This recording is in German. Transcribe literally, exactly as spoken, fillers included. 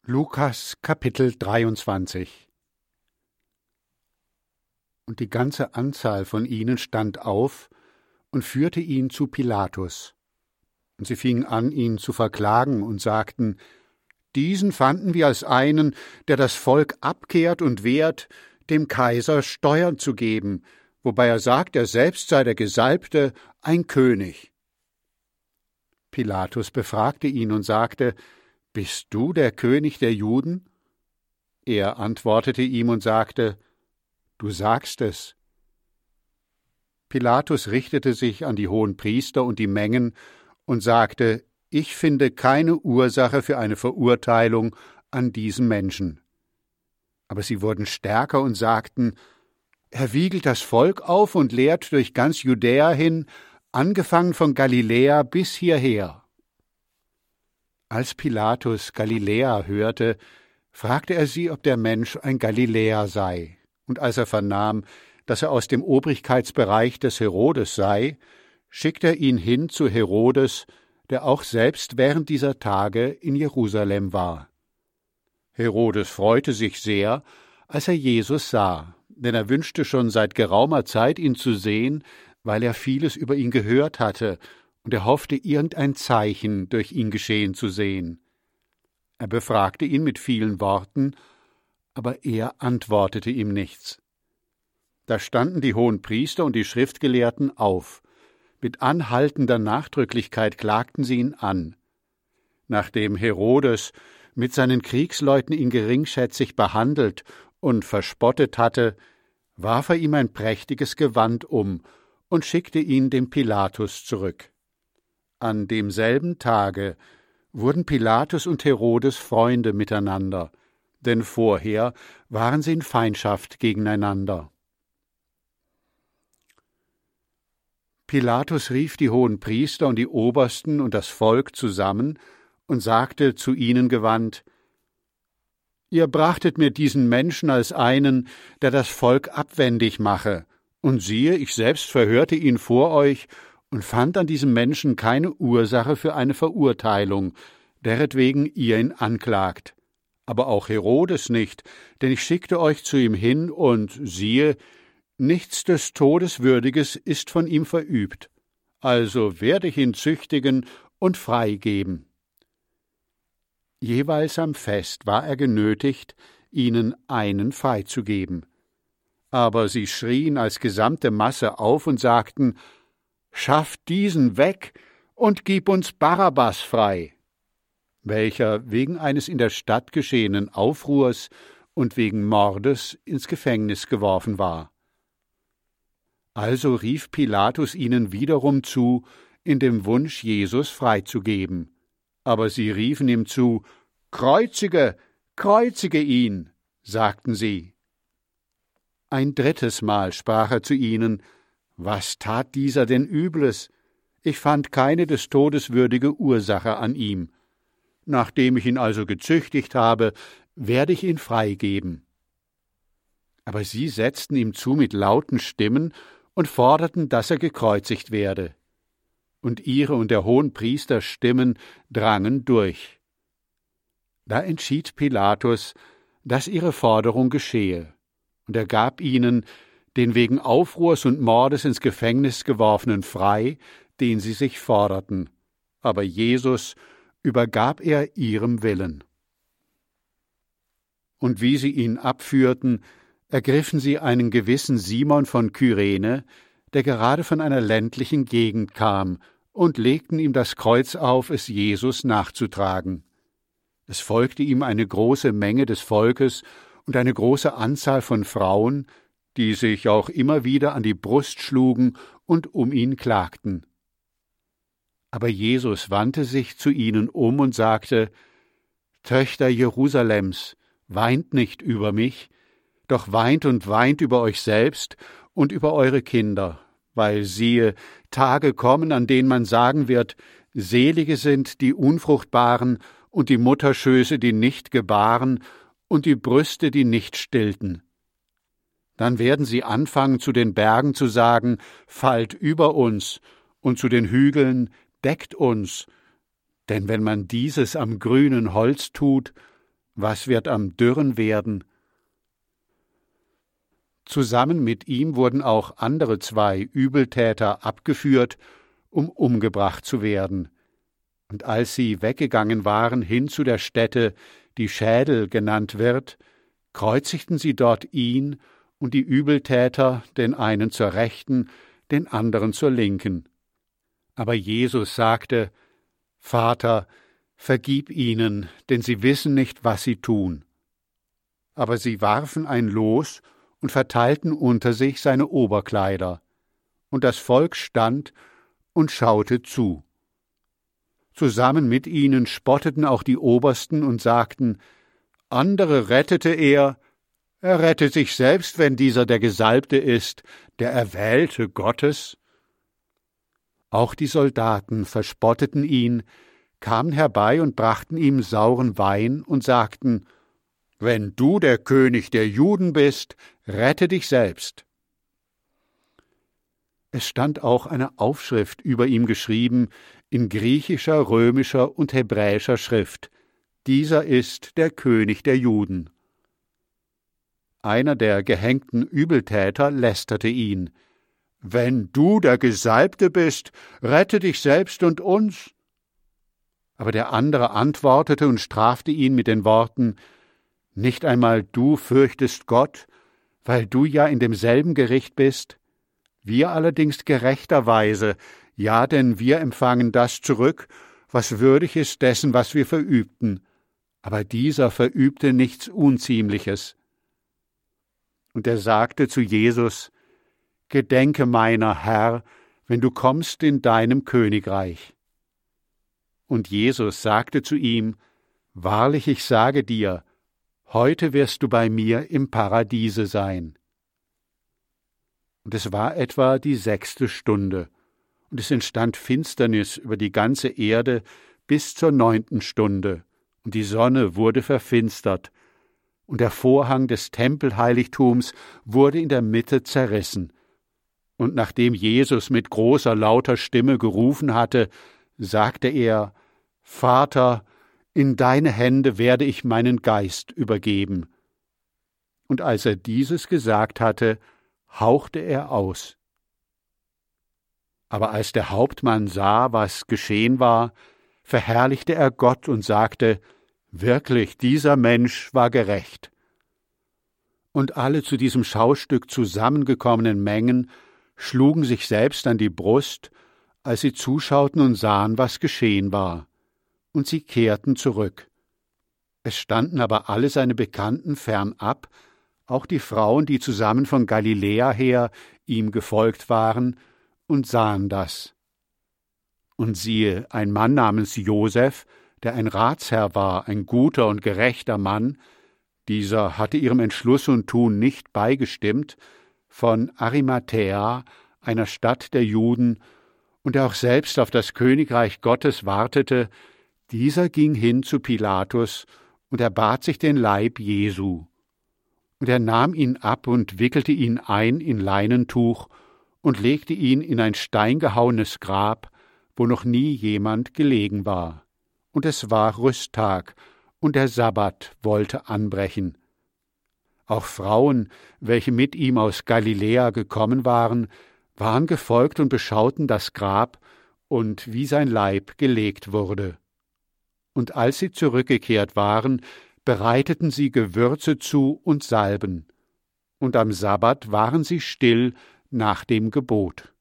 Lukas Kapitel dreiundzwanzig. Und die ganze Anzahl von ihnen stand auf und führte ihn zu Pilatus. Und sie fingen an, ihn zu verklagen und sagten: Diesen fanden wir als einen, der das Volk abkehrt und wehrt, dem Kaiser Steuern zu geben, wobei er sagt, er selbst sei der Gesalbte, ein König. Pilatus befragte ihn und sagte: Bist du der König der Juden? Er antwortete ihm und sagte: Du sagst es. Pilatus richtete sich an die Hohenpriester und die Mengen und sagte: Ich finde keine Ursache für eine Verurteilung an diesem Menschen. Aber sie wurden stärker und sagten: Er wiegelt das Volk auf und lehrt durch ganz Judäa hin, angefangen von Galiläa bis hierher. Als Pilatus Galiläa hörte, fragte er sie, ob der Mensch ein Galiläer sei. Und als er vernahm, dass er aus dem Obrigkeitsbereich des Herodes sei, schickte er ihn hin zu Herodes, der auch selbst während dieser Tage in Jerusalem war. Herodes freute sich sehr, als er Jesus sah, denn er wünschte schon seit geraumer Zeit, ihn zu sehen, weil er vieles über ihn gehört hatte, und er hoffte, irgendein Zeichen durch ihn geschehen zu sehen. Er befragte ihn mit vielen Worten, aber er antwortete ihm nichts. Da standen die Hohenpriester und die Schriftgelehrten auf. Mit anhaltender Nachdrücklichkeit klagten sie ihn an. Nachdem Herodes mit seinen Kriegsleuten ihn geringschätzig behandelt und verspottet hatte, warf er ihm ein prächtiges Gewand um und schickte ihn dem Pilatus zurück. An demselben Tage wurden Pilatus und Herodes Freunde miteinander, denn vorher waren sie in Feindschaft gegeneinander. Pilatus rief die Hohenpriester und die Obersten und das Volk zusammen und sagte zu ihnen gewandt: Ihr brachtet mir diesen Menschen als einen, der das Volk abwendig mache, und siehe, ich selbst verhörte ihn vor euch und fand an diesem Menschen keine Ursache für eine Verurteilung, deretwegen ihr ihn anklagt. Aber auch Herodes nicht, denn ich schickte euch zu ihm hin, und siehe, nichts des Todes Würdiges ist von ihm verübt. Also werde ich ihn züchtigen und freigeben. Jeweils am Fest war er genötigt, ihnen einen freizugeben. Aber sie schrien als gesamte Masse auf und sagten: Schaff diesen weg und gib uns Barabbas frei, welcher wegen eines in der Stadt geschehenen Aufruhrs und wegen Mordes ins Gefängnis geworfen war. Also rief Pilatus ihnen wiederum zu, in dem Wunsch, Jesus freizugeben. Aber sie riefen ihm zu: Kreuzige, kreuzige ihn, sagten sie. Ein drittes Mal sprach er zu ihnen: Was tat dieser denn Übles? Ich fand keine des Todes würdige Ursache an ihm. Nachdem ich ihn also gezüchtigt habe, werde ich ihn freigeben. Aber sie setzten ihm zu mit lauten Stimmen und forderten, dass er gekreuzigt werde. Und ihre und der Hohenpriester Stimmen drangen durch. Da entschied Pilatus, dass ihre Forderung geschehe, und er gab ihnen den wegen Aufruhrs und Mordes ins Gefängnis geworfenen frei, den sie sich forderten. Aber Jesus übergab er ihrem Willen. Und wie sie ihn abführten, ergriffen sie einen gewissen Simon von Kyrene, der gerade von einer ländlichen Gegend kam, und legten ihm das Kreuz auf, es Jesus nachzutragen. Es folgte ihm eine große Menge des Volkes und eine große Anzahl von Frauen, die sich auch immer wieder an die Brust schlugen und um ihn klagten. Aber Jesus wandte sich zu ihnen um und sagte: Töchter Jerusalems, weint nicht über mich, doch weint und weint über euch selbst und über eure Kinder, weil siehe, Tage kommen, an denen man sagen wird: Selige sind die Unfruchtbaren und die Mutterschöße, die nicht gebaren, und die Brüste, die nicht stillten. Dann werden sie anfangen, zu den Bergen zu sagen: Fallt über uns, und zu den Hügeln: Deckt uns. Denn wenn man dieses am grünen Holz tut, Was wird am Dürren werden? Zusammen mit ihm wurden auch andere zwei Übeltäter abgeführt, um umgebracht zu werden. Und als sie weggegangen waren hin zu der Stätte, die Schädel genannt wird, kreuzigten sie dort ihn und die Übeltäter, den einen zur Rechten, den anderen zur Linken. Aber Jesus sagte: Vater, vergib ihnen, denn sie wissen nicht, was sie tun. Aber sie warfen ein Los und verteilten unter sich seine Oberkleider. Und das Volk stand und schaute zu. Zusammen mit ihnen spotteten auch die Obersten und sagten: Andere rettete er, er rette sich selbst, wenn dieser der Gesalbte ist, der Erwählte Gottes. Auch die Soldaten verspotteten ihn, kamen herbei und brachten ihm sauren Wein und sagten: Wenn du der König der Juden bist, rette dich selbst. Es stand auch eine Aufschrift über ihm geschrieben, in griechischer, römischer und hebräischer Schrift: Dieser ist der König der Juden. Einer der gehängten Übeltäter lästerte ihn: Wenn du der Gesalbte bist, rette dich selbst und uns. Aber der andere antwortete und strafte ihn mit den Worten: Nicht einmal du fürchtest Gott, weil du ja in demselben Gericht bist? Wir allerdings gerechterweise, ja, denn wir empfangen das zurück, was würdig ist dessen, was wir verübten. Aber dieser verübte nichts Unziemliches. Und er sagte zu Jesus: Gedenke meiner, Herr, wenn du kommst in deinem Königreich. Und Jesus sagte zu ihm: Wahrlich, ich sage dir, heute wirst du bei mir im Paradiese sein. Und es war etwa die sechste Stunde, und es entstand Finsternis über die ganze Erde bis zur neunten Stunde, und die Sonne wurde verfinstert, und der Vorhang des Tempelheiligtums wurde in der Mitte zerrissen. Und nachdem Jesus mit großer, lauter Stimme gerufen hatte, sagte er: Vater, in deine Hände werde ich meinen Geist übergeben. Und als er dieses gesagt hatte, hauchte er aus. Aber als der Hauptmann sah, was geschehen war, verherrlichte er Gott und sagte: Wirklich, dieser Mensch war gerecht. Und alle zu diesem Schaustück zusammengekommenen Mengen schlugen sich selbst an die Brust, als sie zuschauten und sahen, was geschehen war. Und sie kehrten zurück. Es standen aber alle seine Bekannten fernab, auch die Frauen, die zusammen von Galiläa her ihm gefolgt waren, und sahen das. Und siehe, ein Mann namens Josef, der ein Ratsherr war, ein guter und gerechter Mann, dieser hatte ihrem Entschluss und Tun nicht beigestimmt, von Arimathäa, einer Stadt der Juden, und der auch selbst auf das Königreich Gottes wartete, dieser ging hin zu Pilatus und erbat sich den Leib Jesu. Und er nahm ihn ab und wickelte ihn ein in Leinentuch und legte ihn in ein steingehauenes Grab, wo noch nie jemand gelegen war. Und es war Rüsttag, und der Sabbat wollte anbrechen. Auch Frauen, welche mit ihm aus Galiläa gekommen waren, waren gefolgt und beschauten das Grab und wie sein Leib gelegt wurde. Und als sie zurückgekehrt waren, bereiteten sie Gewürze zu und Salben. Und am Sabbat waren sie still nach dem Gebot.